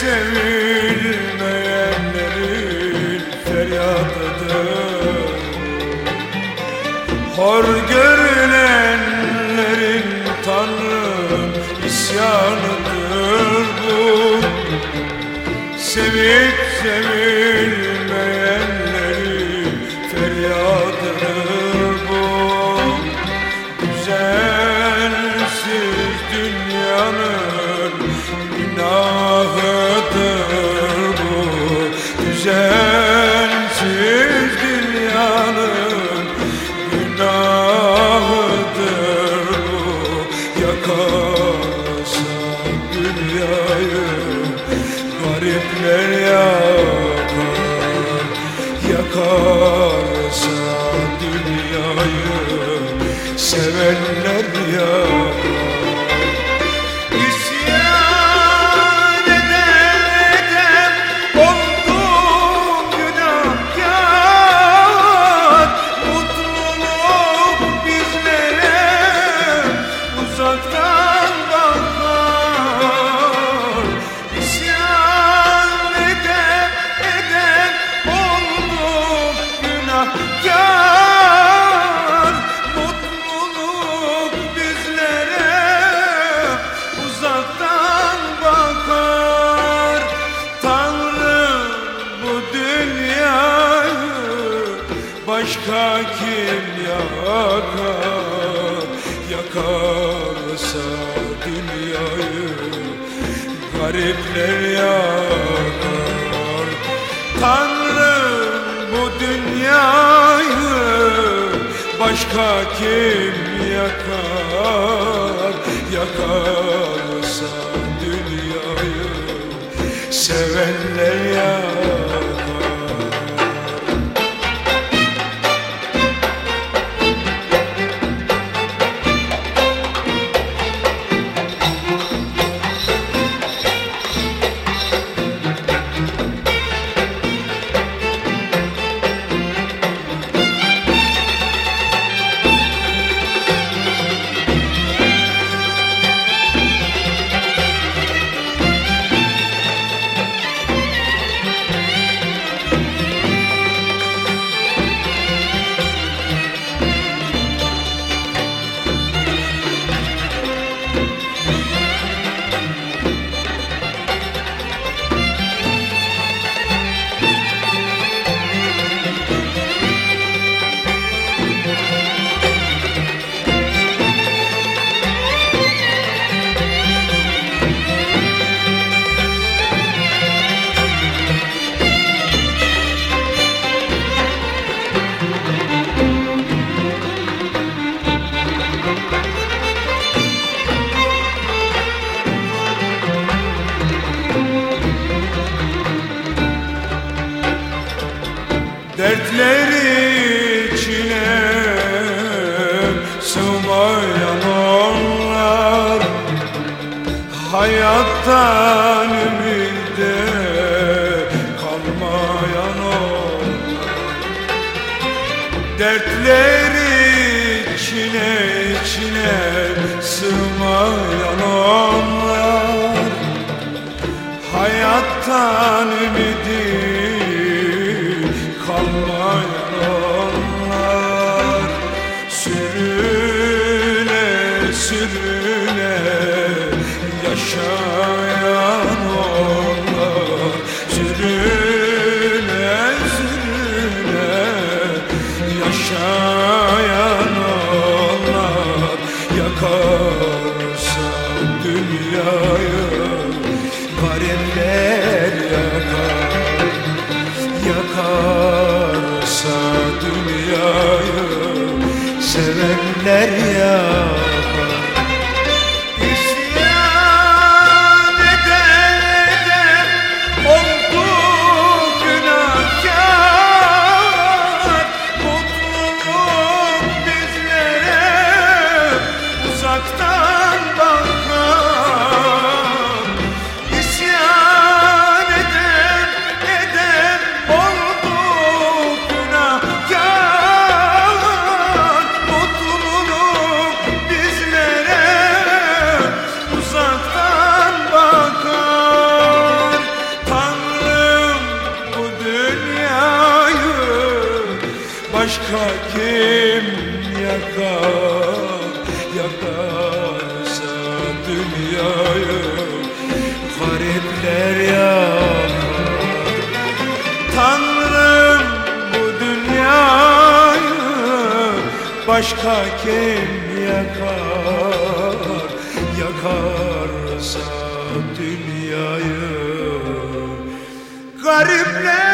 sevilmeyenlerin feryadıdır. Hor görülenlerin Tanrım isyanıdır bu. Sevip sevilmeyenlerin feryadıdır bu. Güzelsiz dünyanın günahıdır bu. Güzelsiz dünyanın günahıdır bu. Yakarsa dünyayı garipler yakar. Yakarsa dünyayı sevenler yakar. İsyan eden oldu günahkar. Mutluluk bizlere uzaktan bakar. İsyan eden oldu günahkar. Mutluluk bizlere uzaktan bakar. Tanrım bu dünyayı başka kim yakar? Yakarsa dünyayı garipler yakar. Tanrım bu dünyayı başka kim yakar? Yakarsa dünyayı sevenler yakar. Dertleri içine sığmayan onlar, hayattan ümide kalmayan onlar. Dertleri içine sığmayan onlar, hayattan ümidi kalmayan onlar. Sürüne sürüne yaşayan onlar. Sürüne sürüne yaşayan onlar. Yakarsa dünyayı garipler yakar. Yakarsa dünyayı sevenler yakar. İsyan eden oldu günahkar. Mutluluk bizlere uzaktan bakar. İsyan eden oldu günahkar. Mutluluk Başka kim yakar, yakarsa dünyayı garipler yakar. Tanrım bu dünyayı başka kim yakar, yakarsa dünyayı garipler